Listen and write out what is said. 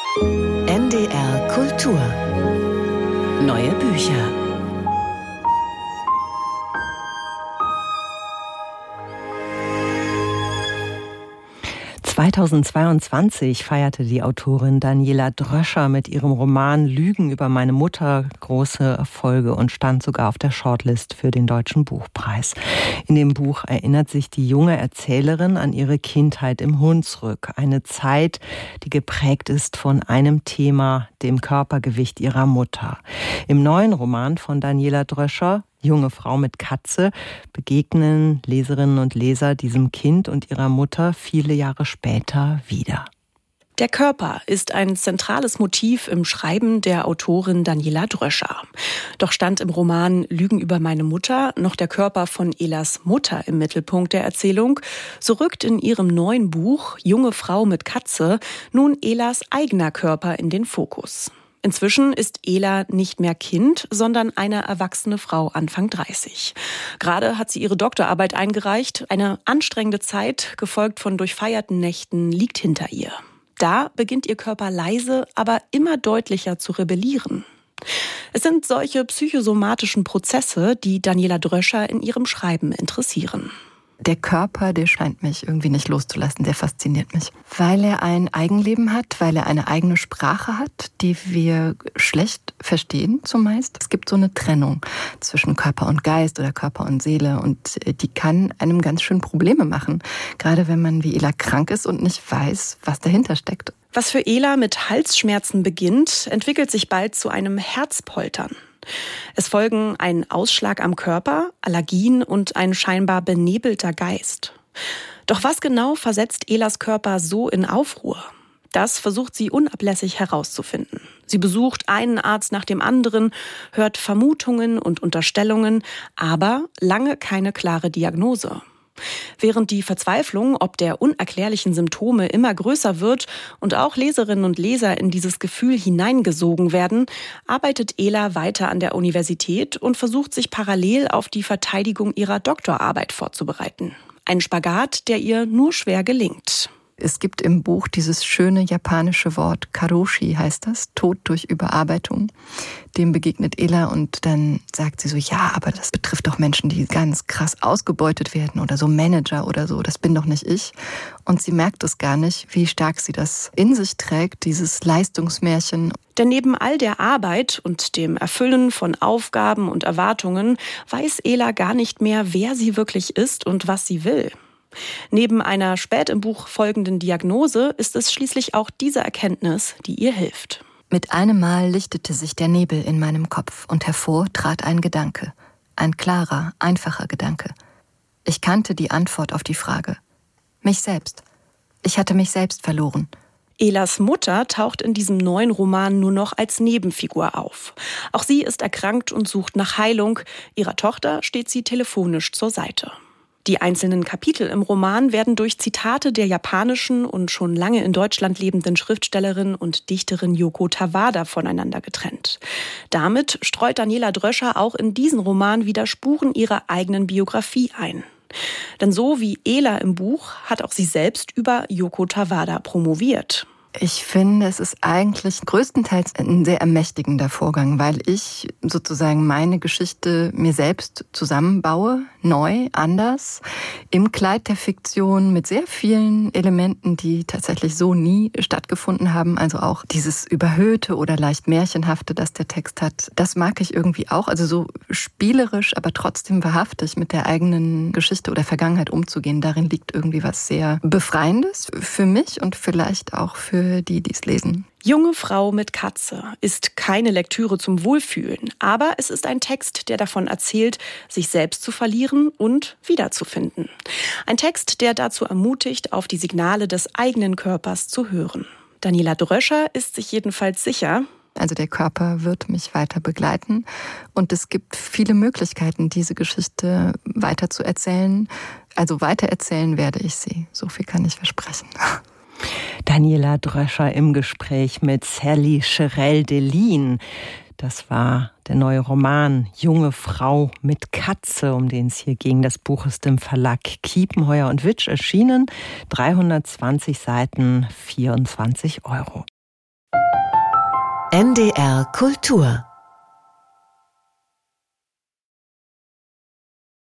NDR Kultur. Neue Bücher. (2022) feierte die Autorin Daniela Dröscher mit ihrem Roman Lügen über meine Mutter große Erfolge und stand sogar auf der Shortlist für den Deutschen Buchpreis. In dem Buch erinnert sich die junge Erzählerin an ihre Kindheit im Hunsrück, eine Zeit, die geprägt ist von einem Thema, dem Körpergewicht ihrer Mutter. Im neuen Roman von Daniela Dröscher, Junge Frau mit Katze, begegnen Leserinnen und Leser diesem Kind und ihrer Mutter viele Jahre später wieder. Der Körper ist ein zentrales Motiv im Schreiben der Autorin Daniela Dröscher. Doch stand im Roman Lügen über meine Mutter noch der Körper von Elas Mutter im Mittelpunkt der Erzählung, so rückt in ihrem neuen Buch Junge Frau mit Katze nun Elas eigener Körper in den Fokus. Inzwischen ist Ela nicht mehr Kind, sondern eine erwachsene Frau Anfang 30. Gerade hat sie ihre Doktorarbeit eingereicht. Eine anstrengende Zeit, gefolgt von durchfeierten Nächten, liegt hinter ihr. Da beginnt ihr Körper leise, aber immer deutlicher zu rebellieren. Es sind solche psychosomatischen Prozesse, die Daniela Dröscher in ihrem Schreiben interessieren. Der Körper, der scheint mich irgendwie nicht loszulassen, der fasziniert mich. Weil er ein Eigenleben hat, weil er eine eigene Sprache hat, die wir schlecht verstehen zumeist. Es gibt so eine Trennung zwischen Körper und Geist oder Körper und Seele und die kann einem ganz schön Probleme machen. Gerade wenn man wie Ela krank ist und nicht weiß, was dahinter steckt. Was für Ela mit Halsschmerzen beginnt, entwickelt sich bald zu einem Herzpoltern. Es folgen ein Ausschlag am Körper, Allergien und ein scheinbar benebelter Geist. Doch was genau versetzt Elas Körper so in Aufruhr? Das versucht sie unablässig herauszufinden. Sie besucht einen Arzt nach dem anderen, hört Vermutungen und Unterstellungen, aber lange keine klare Diagnose. Während die Verzweiflung ob der unerklärlichen Symptome immer größer wird und auch Leserinnen und Leser in dieses Gefühl hineingesogen werden, arbeitet Ela weiter an der Universität und versucht sich parallel auf die Verteidigung ihrer Doktorarbeit vorzubereiten. Ein Spagat, der ihr nur schwer gelingt. Es gibt im Buch dieses schöne japanische Wort Karoshi, heißt das, Tod durch Überarbeitung. Dem begegnet Ela und dann sagt sie so, ja, aber das betrifft doch Menschen, die ganz krass ausgebeutet werden oder so Manager oder so, das bin doch nicht ich. Und sie merkt es gar nicht, wie stark sie das in sich trägt, dieses Leistungsmärchen. Denn neben all der Arbeit und dem Erfüllen von Aufgaben und Erwartungen weiß Ela gar nicht mehr, wer sie wirklich ist und was sie will. Neben einer spät im Buch folgenden Diagnose ist es schließlich auch diese Erkenntnis, die ihr hilft. Mit einem Mal lichtete sich der Nebel in meinem Kopf und hervor trat ein Gedanke. Ein klarer, einfacher Gedanke. Ich kannte die Antwort auf die Frage. Mich selbst. Ich hatte mich selbst verloren. Elas Mutter taucht in diesem neuen Roman nur noch als Nebenfigur auf. Auch sie ist erkrankt und sucht nach Heilung. Ihrer Tochter steht sie telefonisch zur Seite. Die einzelnen Kapitel im Roman werden durch Zitate der japanischen und schon lange in Deutschland lebenden Schriftstellerin und Dichterin Yoko Tawada voneinander getrennt. Damit streut Daniela Dröscher auch in diesen Roman wieder Spuren ihrer eigenen Biografie ein. Denn so wie Ela im Buch hat auch sie selbst über Yoko Tawada promoviert. Ich finde, es ist eigentlich größtenteils ein sehr ermächtigender Vorgang, weil ich sozusagen meine Geschichte mir selbst zusammenbaue, neu, anders, im Kleid der Fiktion mit sehr vielen Elementen, die tatsächlich so nie stattgefunden haben. Also auch dieses Überhöhte oder leicht Märchenhafte, das der Text hat, das mag ich irgendwie auch. Also so spielerisch, aber trotzdem wahrhaftig mit der eigenen Geschichte oder Vergangenheit umzugehen. Darin liegt irgendwie was sehr Befreiendes für mich und vielleicht auch für die, die es lesen. Junge Frau mit Katze ist keine Lektüre zum Wohlfühlen, aber es ist ein Text, der davon erzählt, sich selbst zu verlieren und wiederzufinden. Ein Text, der dazu ermutigt, auf die Signale des eigenen Körpers zu hören. Daniela Dröscher ist sich jedenfalls sicher, also der Körper wird mich weiter begleiten und es gibt viele Möglichkeiten, diese Geschichte weiter zu erzählen. Also weitererzählen werde ich sie, so viel kann ich versprechen. Daniela Dröscher im Gespräch mit Sally Cherel-Delin. Das war der neue Roman Junge Frau mit Katze, um den es hier ging. Das Buch ist im Verlag Kiepenheuer und Witsch erschienen. 320 Seiten, 24 €. NDR Kultur